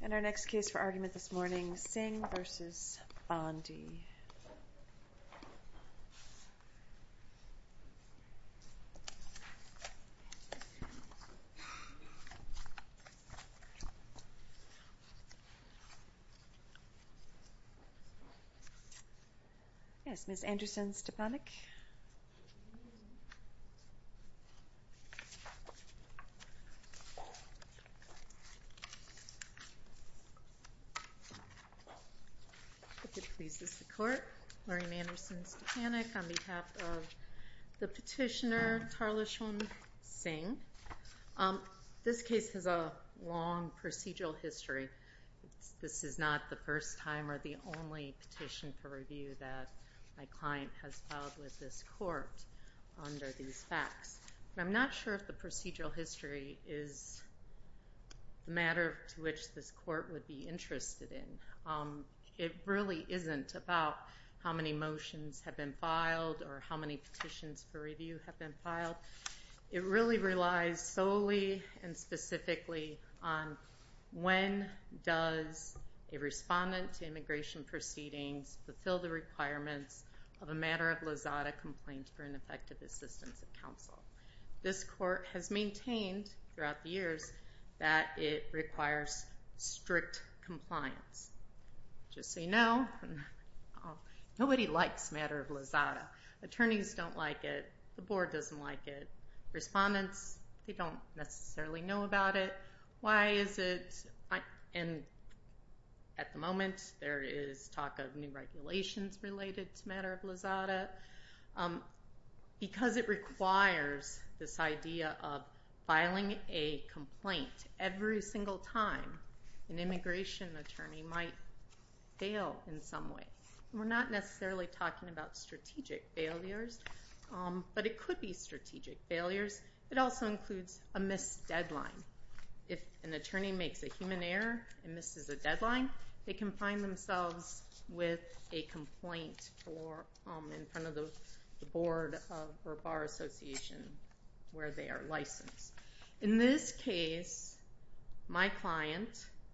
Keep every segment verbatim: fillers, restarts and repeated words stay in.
And our next case for argument this morning, Singh v. Bondi. Yes, Miz Anderson-Stepanek. If it pleases the court, Maureen Anderson-Stepanek on behalf of the petitioner Tarlashwan Singh. Um, this case has a long procedural history. It's, this is not the first time or the only petition for review that my client has filed with this court under these facts. But I'm not sure if the procedural history is the matter to which this court would be interested in. Um, it really isn't about how many motions have been filed or how many petitions for review have been filed. It really relies solely and specifically on when does a respondent to immigration proceedings fulfill the requirements of a matter of Lozada complaint for ineffective assistance of counsel. This court has maintained throughout the years that it requires strict compliance. Just so you know, nobody likes matter of Lozada. Attorneys don't like it. The board doesn't like it. Respondents, they don't necessarily know about it. Why is it? And at the moment, there is talk of new regulations related to matter of Lozada. Um, because it requires this idea of filing a complaint every single time an immigration attorney might fail in some way. We're not necessarily talking about strategic failures, um, but it could be strategic failures. It also includes a missed deadline. If an attorney makes a human error and misses a deadline, they can find themselves with a complaint for um, in front of the, the board of, or bar association where they are licensed. In this case, my client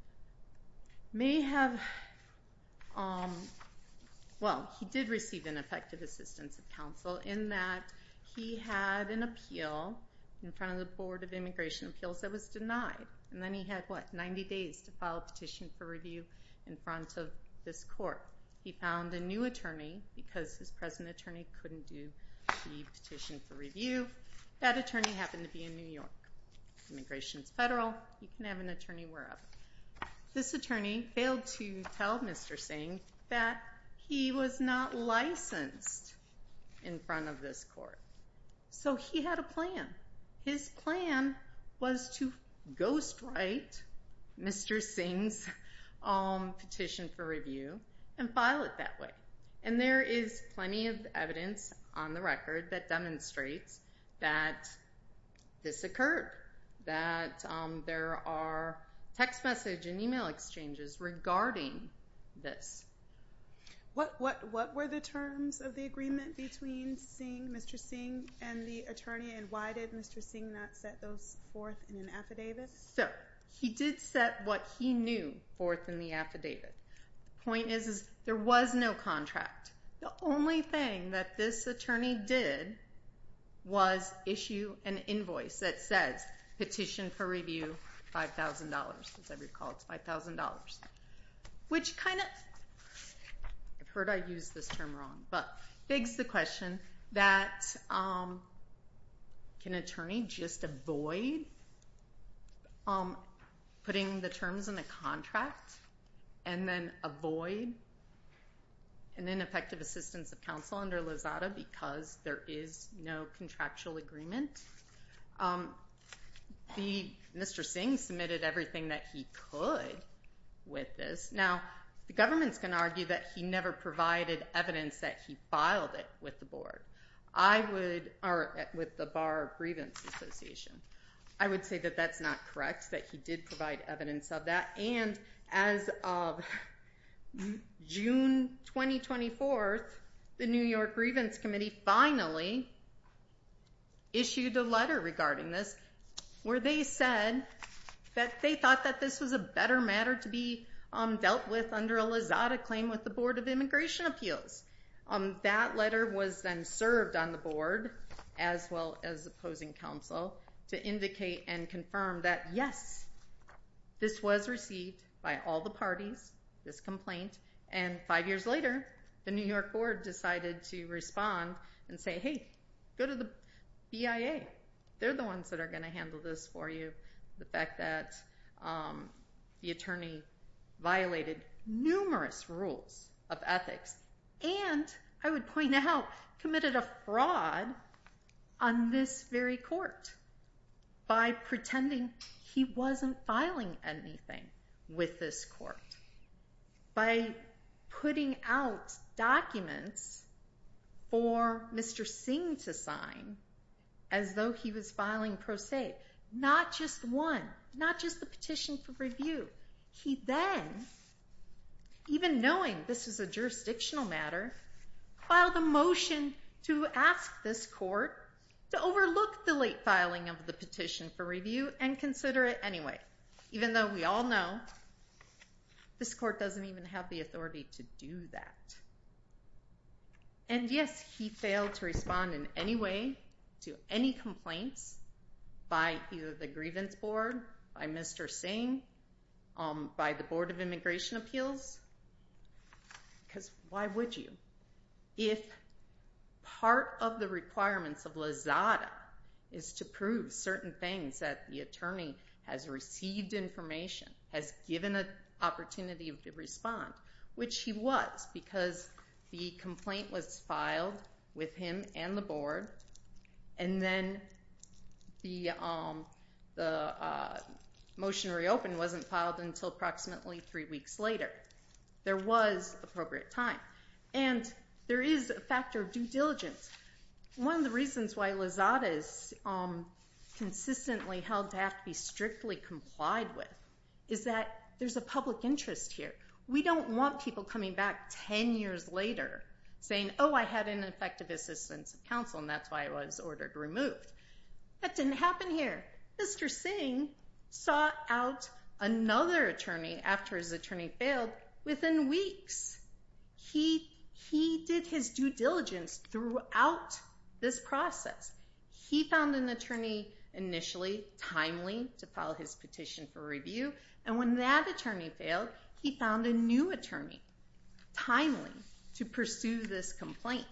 may have, um, well, he did receive ineffective assistance of counsel in that he had an appeal in front of the Board of Immigration Appeals that was denied. And then he had, what, ninety days to file a petition for review in front of this court. He found a new attorney because his present attorney couldn't do the petition for review. That attorney happened to be in New York. Immigration's federal. You can have an attorney wherever. This attorney failed to tell Mister Singh that he was not licensed in front of this court. So he had a plan. His plan was to ghostwrite Mister Singh's um, petition for review and file it that way. And there is plenty of evidence on the record that demonstrates that this occurred, that um, there are text message and email exchanges regarding this. What what what were the terms of the agreement between Singh, Mister Singh, and the attorney, and why did Mister Singh not set those forth in an affidavit? So he did set what he knew forth in the affidavit. The point is, is there was no contract. The only thing that this attorney did was issue an invoice that says petition for review, five thousand dollars. As I recall, it's five thousand dollars. Which kind of, I've heard I use this term wrong, but begs the question that um, can an attorney just avoid um, putting the terms in a contract and then avoid an ineffective assistance of counsel under Lozada because there is no contractual agreement? Um, the Mister Singh submitted everything that he could with this. Now, the government's going to argue that he never provided evidence that he filed it with the board. I would, or with the Bar Grievance Association. I would say that that's not correct, that he did provide evidence of that. And as of June twenty twenty-four, the New York Grievance Committee finally issued a letter regarding this where they said that they thought that this was a better matter to be um, dealt with under a Lozada claim with the Board of Immigration Appeals. Um, that letter was then served on the board, as well as opposing counsel, to indicate and confirm that, yes, this was received by all the parties, this complaint, and five years later, the New York board decided to respond and say, hey, go to the B I A. They're the ones that are going to handle this for you. The fact that um, the attorney violated numerous rules of ethics and, I would point out, committed a fraud on this very court by pretending he wasn't filing anything with this court, by putting out documents for Mister Singh to sign as though he was filing pro se. Not just one, not just the petition for review. He then, even knowing this is a jurisdictional matter, filed a motion to ask this court to overlook the late filing of the petition for review and consider it anyway, even though we all know this court doesn't even have the authority to do that. And yes, he failed to respond in any way to any complaints by either the grievance board, by Mister Singh, um, by the Board of Immigration Appeals. Because why would you? If part of the requirements of Lozada is to prove certain things, that the attorney has received information, has given an opportunity to respond, which he was, because the complaint was filed with him and the board, and then the um, the uh, motion to reopen wasn't filed until approximately three weeks later. There was appropriate time. And there is a factor of due diligence. One of the reasons why Lozada is um, consistently held to have to be strictly complied with is that there's a public interest here. We don't want people coming back ten years later saying, oh, I had ineffective assistance of counsel and that's why I was ordered removed. That didn't happen here. Mister Singh sought out another attorney after his attorney failed within weeks. He, he did his due diligence throughout this process. He found an attorney initially timely to file his petition for review, and when that attorney failed, he found a new attorney timely to pursue this complaint.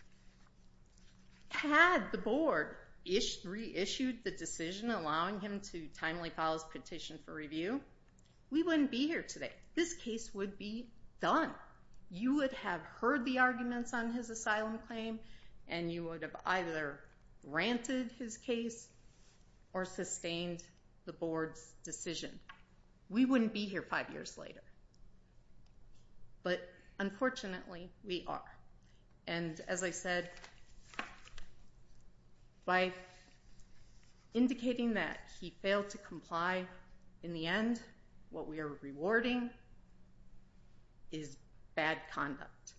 Had the board ish, reissued the decision allowing him to timely file his petition for review, we wouldn't be here today. This case would be done. You would have heard the arguments on his asylum claim, and you would have either granted his case or sustained the board's decision. We wouldn't be here five years later. But unfortunately, we are. And as I said, by indicating that he failed to comply in the end, what we are rewarding is bad conduct.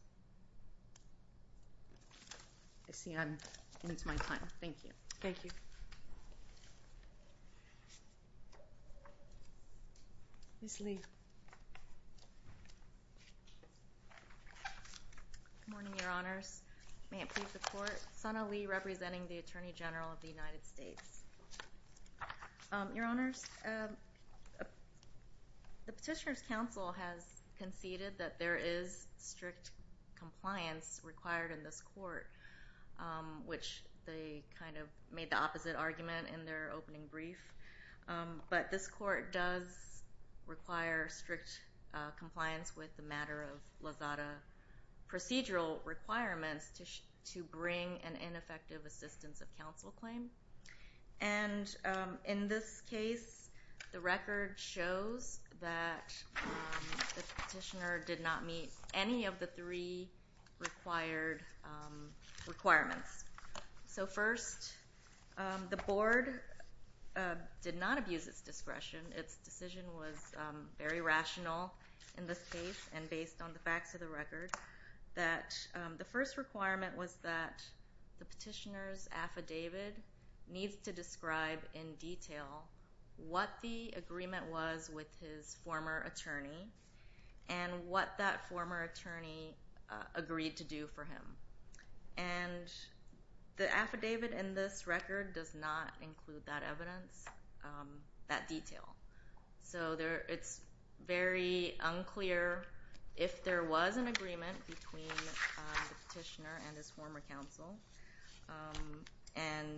I see I'm into my time. Thank you. Thank you. Miz Lee. Good morning, Your Honors. May it please the Court. Sana Lee, representing the Attorney General of the United States. Um, Your Honors, um, uh, the Petitioner's Counsel has conceded that there is strict compliance required in this court, um, which they kind of made the opposite argument in their opening brief. Um, but this court does require strict uh, compliance with the matter of Lozada procedural requirements to, sh to bring an ineffective assistance of counsel claim. And um, in this case, the record shows that um, the petitioner did not meet any of the three required um, requirements. So first, um, the board uh, did not abuse its discretion. Its decision was um, very rational in this case and based on the facts of the record. That um, the first requirement was that the petitioner's affidavit needs to describe in detail what the agreement was with his former attorney and what that former attorney uh, agreed to do for him. And the affidavit in this record does not include that evidence, um, that detail. So there, it's very unclear if there was an agreement between um, the petitioner and his former counsel. Um, and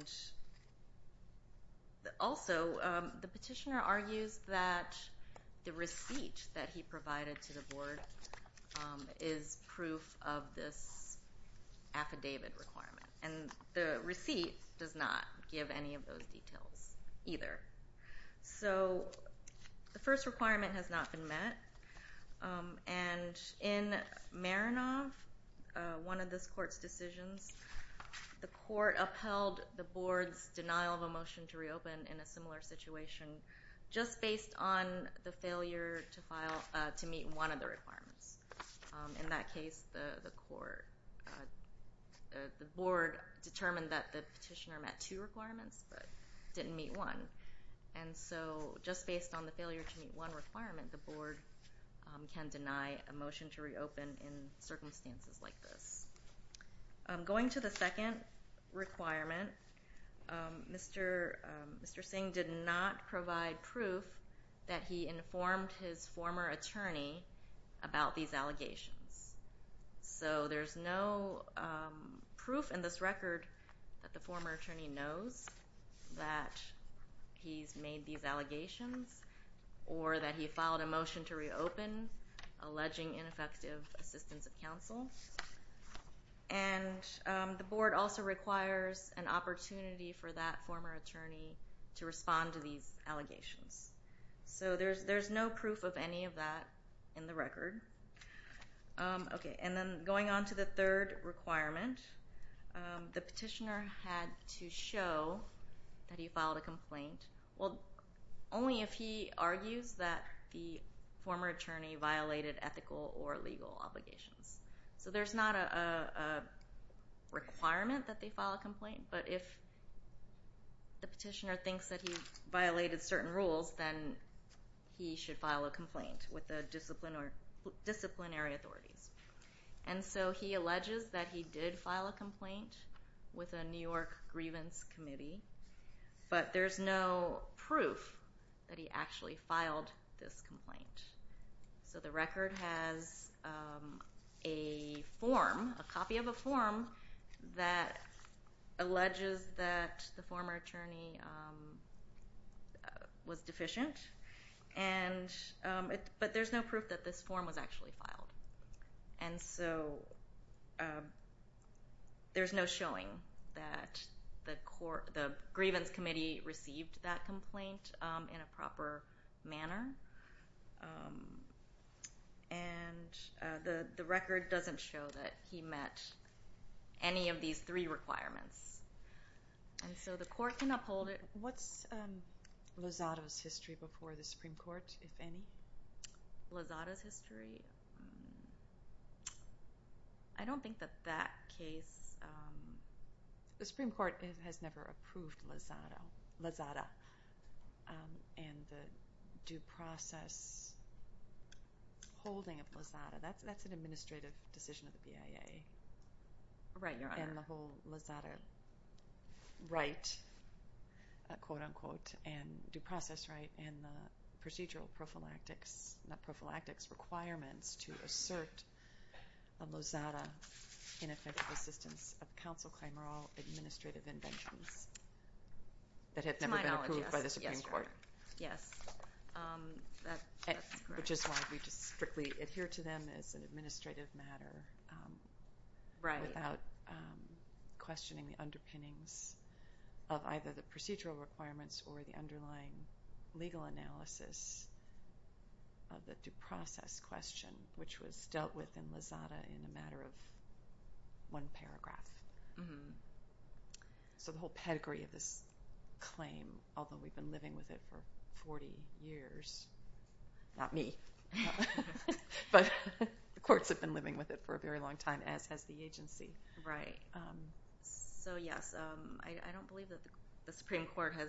also, um, the petitioner argues that the receipt that he provided to the board um, is proof of this affidavit requirement. And the receipt does not give any of those details either. So the first requirement has not been met. Um, and in Marinov, uh, one of this court's decisions, the court upheld the board's denial of a motion to reopen in a similar situation just based on the failure to file, uh, to meet one of the requirements. Um, in that case, the, the court, uh, uh, the board determined that the petitioner met two requirements but didn't meet one. And so just based on the failure to meet one requirement, the board um, can deny a motion to reopen in circumstances like this. Um, going to the second requirement, um, Mister Um, Mister Singh did not provide proof that he informed his former attorney about these allegations. So there's no um, proof in this record that the former attorney knows that he's made these allegations or that he filed a motion to reopen alleging ineffective assistance of counsel. And um, the board also requires an opportunity for that former attorney to respond to these allegations. So there's there's no proof of any of that in the record. Um, okay, and then going on to the third requirement, um, the petitioner had to show that he filed a complaint. Well, only if he argues that the former attorney violated ethical or legal obligations. So there's not a, a, a requirement that they file a complaint, but if the petitioner thinks that he violated certain rules, then he should file a complaint with the discipline or disciplinary authorities. And so he alleges that he did file a complaint with a New York grievance committee, but there's no proof that he actually filed this complaint. So the record has um, a form, a copy of a form that alleges that the former attorney um, uh, was deficient, and um, it, but there's no proof that this form was actually filed. And so uh, there's no showing that the court, the grievance committee received that complaint um, in a proper manner. Um, and uh, the, the record doesn't show that he met any of these three requirements. And so the court can uphold it. What's um, Lozada's history before the Supreme Court, if any? Lozada's history? Um, I don't think that that case... Um, the Supreme Court has never approved Lozada, Lozada um, and the due process holding of Lozada. That's that's an administrative decision of the B I A. Right, Your Honor. And the whole Lozada right, uh, quote unquote, and due process right, and the procedural prophylactics, not prophylactics, requirements to assert a Lozada ineffective assistance of counsel claim are all administrative inventions that have never been knowledge, approved yes. by the Supreme yes, Court. Yes, um, that, that's correct. Which is why we just strictly adhere to them as an administrative matter, um, right. without um, questioning the underpinnings of either the procedural requirements or the underlying legal analysis of the due process question, which was dealt with in Lozada in a matter of one paragraph. Mm-hmm. So the whole pedigree of this claim, although we've been living with it for forty years, not me, but the courts have been living with it for a very long time, as has the agency. Right. Um, so yes, um, I, I don't believe that the, the Supreme Court has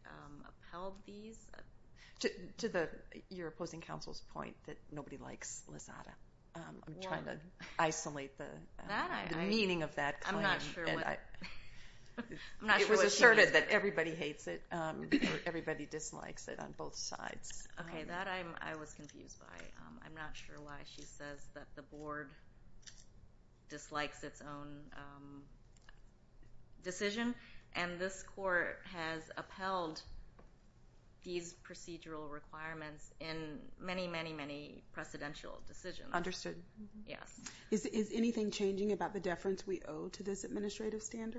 um, upheld these. To, to the your opposing counsel's point that nobody likes Lozada. Um, I'm Well, trying to isolate the, um, that I- the I- meaning of that claim. I'm not sure and what- I, I'm not it sure was what she asserted means that by everybody hates it, um, or everybody dislikes it on both sides. Okay, Um, that I'm, I was confused by. Um, I'm not sure why she says that the board dislikes its own um, decision, and this court has upheld these procedural requirements in many, many, many precedential decisions. Understood. Yes. Is, is anything changing about the deference we owe to this administrative standard?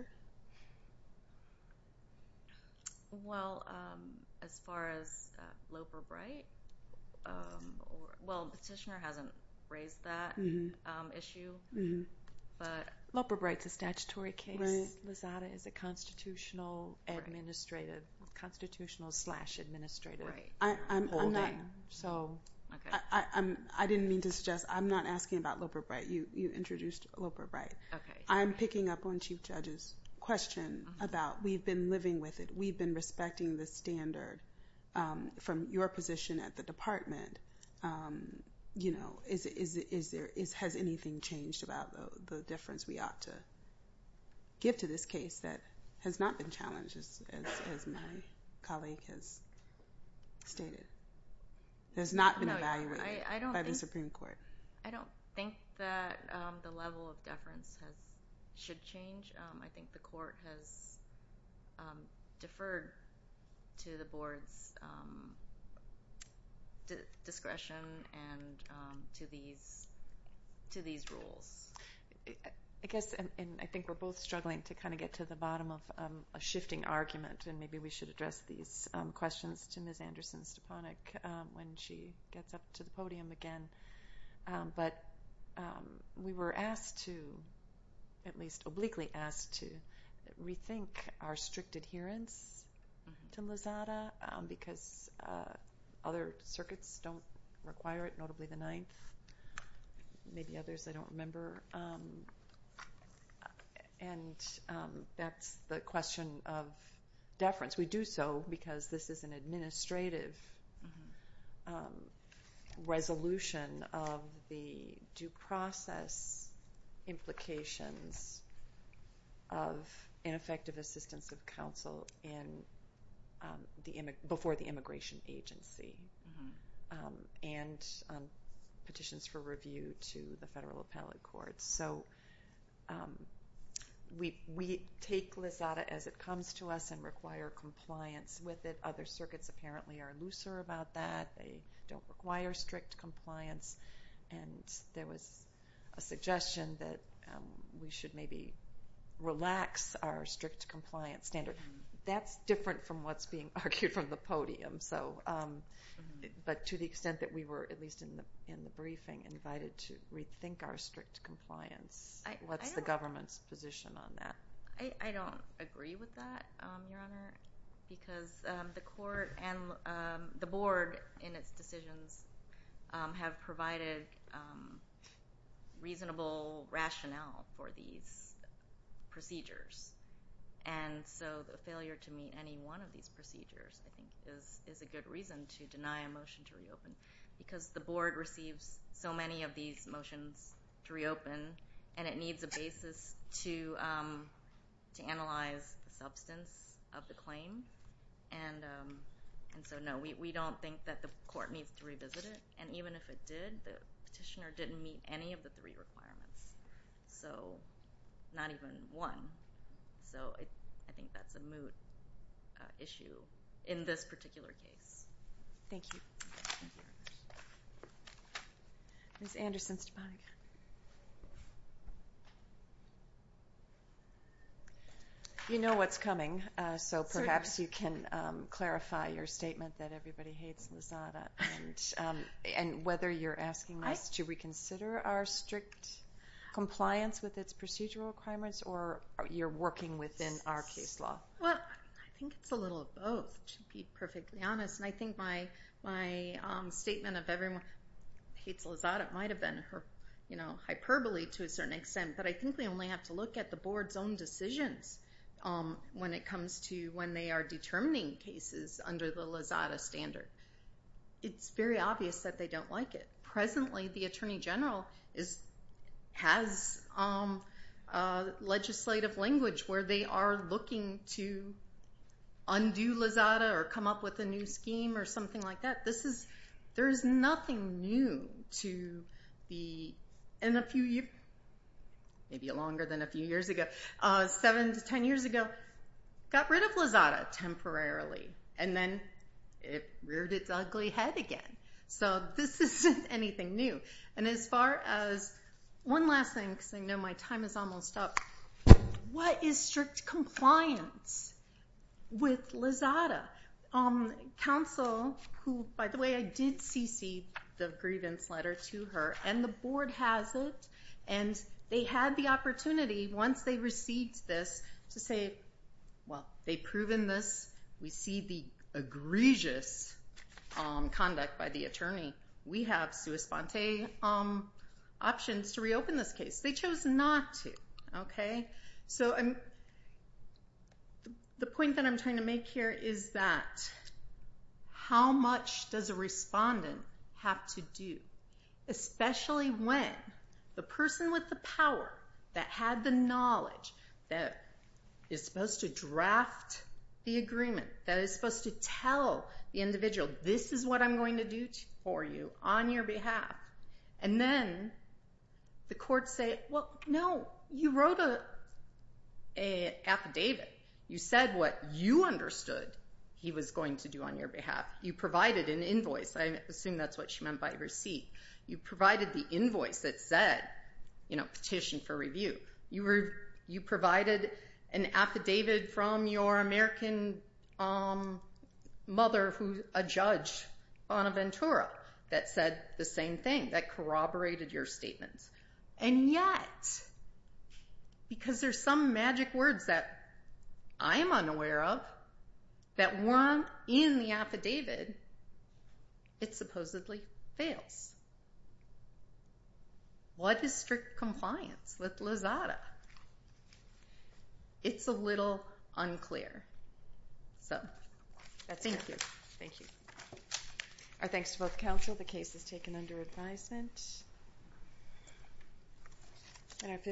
Well, um, as far as uh, Loper Bright, um, or well, petitioner hasn't raised that Mm-hmm. um, issue, Mm-hmm. but Loper Bright's a statutory case. Right. Lozada is a constitutional, Right. administrative, constitutional slash administrative right. I, I'm, holding. I'm not. So Okay. I, I, I'm. I didn't mean to suggest. I'm not asking about Loper Bright. You, you introduced Loper Bright. Okay. I'm picking up on Chief Judge's question Mm-hmm. about we've been living with it. We've been respecting the standard um, from your position at the department. Um, you know, is is is there is has anything changed about the, the difference we ought to give to this case that has not been challenged, as as, as my colleague has stated? Has not been No, Your Honor. evaluated I- I don't by the think- Supreme Court. I don't think that um, the level of deference has should change. Um, I think the court has um, deferred to the board's um, di- discretion and um, to these to these rules. I guess, and, and I think we're both struggling to kind of get to the bottom of um, a shifting argument, and maybe we should address these um, questions to Miz Anderson-Stepanek um, when she gets up to the podium again. Um, but um, we were asked to, at least obliquely asked to, rethink our strict adherence to Lozada um, because uh, other circuits don't require it, notably the Ninth. Maybe others I don't remember. Um, and um, that's the question of deference. We do so because this is an administrative um, resolution of the due process implications of ineffective assistance of counsel in um, the immig- before the immigration agency um, and um, petitions for review to the federal appellate courts. So um, we we take Lozada as it comes to us and require compliance with it. Other circuits apparently are looser about that. They don't require strict compliance. And there was a suggestion that um, we should maybe relax our strict compliance standard. That's different from what's being argued from the podium. So, um, but to the extent that we were, at least in the in the briefing, invited to rethink our strict compliance, I- what's I the don't- government's position on that? I, I don't agree with that, um, Your Honor, because um, the court and um, the board in its decisions um, have provided um, reasonable rationale for these procedures. And so the failure to meet any one of these procedures, I think, is, is a good reason to deny a motion to reopen, because the board receives so many of these motions to reopen, and it needs a basis to um, to analyze the substance of the claim. And um, and so, no, we, we don't think that the court needs to revisit it. And even if it did, the petitioner didn't meet any of the three requirements. So not even one. So it, I think that's a moot uh, issue in this particular case. Thank you. Thank you. Miz Anderson-Stepanek. You know what's coming, uh, so perhaps Certainly. you can um, clarify your statement that everybody hates Lozada, and um, and whether you're asking us to reconsider our strict compliance with its procedural requirements, or you're working within our case law. Well, I think it's a little of both, to be perfectly honest. And I think my my um, statement of everyone hates Lozada might have been her, you know, hyperbole to a certain extent. But I think we only have to look at the board's own decisions um, when it comes to when they are determining cases under the Lozada standard. It's very obvious that they don't like it. Presently, the Attorney General is has um, uh, legislative language where they are looking to undo Lozada or come up with a new scheme or something like that. This is there is nothing new to the in a few years, maybe longer than a few years ago, uh, seven to ten years ago, got rid of Lozada temporarily, and then it reared its ugly head again. So this isn't anything new. And as far as one last thing, because I know my time is almost up, what is strict compliance with Lozada? Um, counsel, who, by the way, I did C C the grievance letter to her, and the board has it, and they had the opportunity, once they received this, to say, well, they've proven this. We see the egregious um, conduct by the attorney. We have sua sponte um, options to reopen this case. They chose not to, okay? So I'm, the point that I'm trying to make here is that how much does a respondent have to do, especially when the person with the power that had the knowledge that is supposed to draft the agreement, that is supposed to tell the individual, this is what I'm going to do for you on your behalf. And then the courts say, well, no, you wrote a, a affidavit. You said what you understood he was going to do on your behalf. You provided an invoice. I assume that's what she meant by receipt. You provided the invoice that said, you know, petition for review. You were, you provided an affidavit from your American um, mother, who's a judge, Bonaventura, that said the same thing, that corroborated your statements. And yet, because there's some magic words that I am unaware of that weren't in the affidavit, it supposedly fails. What is strict compliance with Lozada? It's a little unclear. So, That's thank fair. you. Thank you. Our thanks to both counsel. The case is taken under advisement. And our